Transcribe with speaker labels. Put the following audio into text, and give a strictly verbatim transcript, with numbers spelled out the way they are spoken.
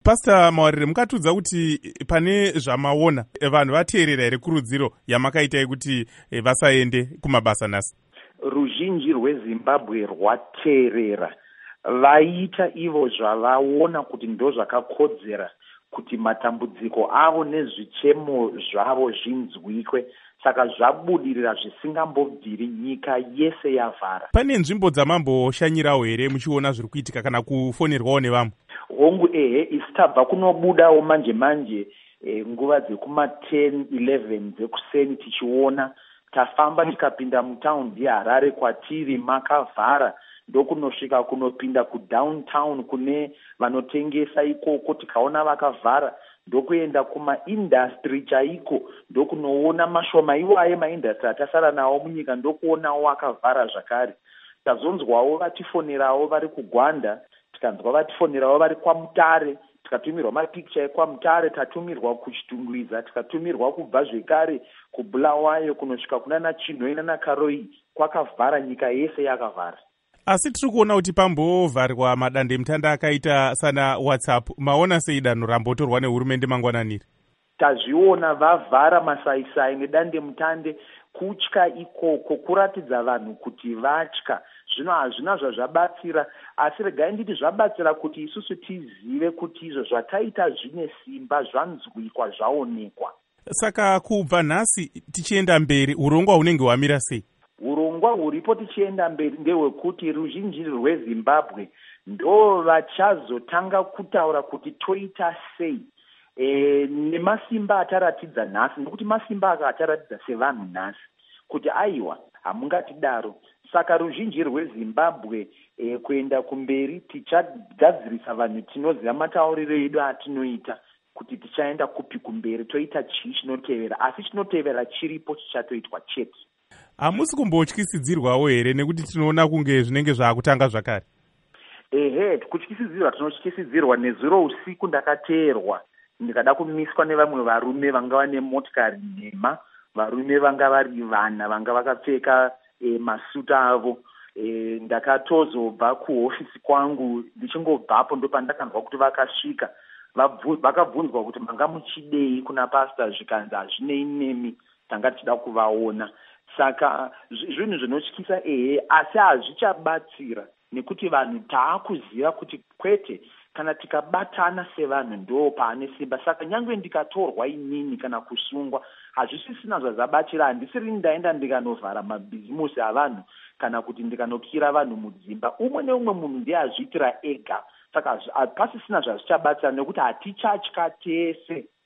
Speaker 1: Pastor Mawarire, mukatudza kuti pane zvamaona vanhu vateerera here kurudziro yamakaitai kuti vasaende kumabasa nhasi?
Speaker 2: Ruzhinji rweZimbabwe rwateerera, vaita ivo zvavaona kuti ndo zvakakodzera kuti matambudziko avo nezvichemo zvavo zvinzwikwe. Saka zvabudirira zvisingambobviri, nyika yese yavhara.
Speaker 1: Pane nzvimbo dzamamboshanyirawo here muchiona zviri kuitika kana kufonerwawo nevamwe?
Speaker 2: Hongu ehe, isi tabva kunobudawo manje manje e, nguva dzekuma ten eleven dzekuseni tichiona. Tafamba tikapinda mutaundi yaHarare kwatiri makavhara, ndokunosvika kunopinda kudowntown kune vanotengesa ikoko tikaona vakavhara. Ndokuenda kumaindastry chaiko, ndokunoona mashoma iwaye maindastry atasara nawo munyika, ndokuonawo akavhara zvakare. Tazonzwawo vatifonerawo vari kuGwanda, tikanzwa vatifonerawo vari kwaMutare, tikatumirwa mapikicha ekwaMutare, tatumirwa kuChitungwiza, tikatumirwa kubva zvekare kuBulawayo kunosvika kunana Chinhoi nana Karoi. Kwakavhara, nyika yese yakavhara.
Speaker 1: Asi tiri kuona kuti pambovharwa madandemutande akaita sana WhatsApp, maona sei danho rambotorwa nehurumende mangwananiri?
Speaker 2: Tazviona vavhara masaisai nedandemutande, kutya ikoko kuratidza vanhu kuti vatya. Zvino hazvina zvazvabatsira, asi regai nditi zvabatsira kuti isusu tizive kuti izvo zvataita zvine simba, zvanzwikwa, zvaonekwa.
Speaker 1: Saka kubva nhasi tichienda mberi, urongwa hunenge hwamira sei?
Speaker 2: Urongwa huripo tichienda mberi ndehwekuti ruzhinji rweZimbabwe ndo vachazotanga kutaura kuti toita sei e, nemasimba ataratidza nhasi, nokuti masimba aka ataratidza sevanhu nhasi kuti aiwa hamungatidaro. Saka ruzhinji rweZimbabwe e, kuenda kumberi tichagadzirisa vanhu tinoziva matauriro edu atinoita kuti tichaenda kupi kumberi, toita chii chinotevera, asi chinotevera chiripo chichatoitwa chete.
Speaker 1: Hamusi kumbotyisidzirwawo here nekuti tinoona kunge zvinenge zvakutanga zvakare?
Speaker 2: Ehe, kutyisidzirwa tinotyisidzirwa. Nezuro usiku ndakateerwa ndikada kumiswa nevamwe varume vanga vane motikari nhema, varume vanga vari vana vanga vakapfeka e, masuta avo. E, ndakatozobva kuhofisi kwangu, ndichingobvapo ndopandakanzwa kuti vakasvika. Vakabvunzwa kuti manga muchidei kuna pastor, zvikanzi hazvinei nemi, tanga tichida kuvaona. Saka zvinhu zvinotyisa ehe, asi hazvichabatsira nekuti vanhu taakuziva kuti kwete, kana tikabatana sevanhu ndo paane simba. Saka nyangwe ndikatorwa inini kana kusungwa, hazvisisina zvazvabatsira. Handisiri ndaenda ndikanovhara mabhizimusi avanhu kana kuti ndikanokira vanhu mudzimba. Umwe neumwe munhu ndiye azviitira ega. Saka pasisina zvazvichabatsira nekuti hatichatya tese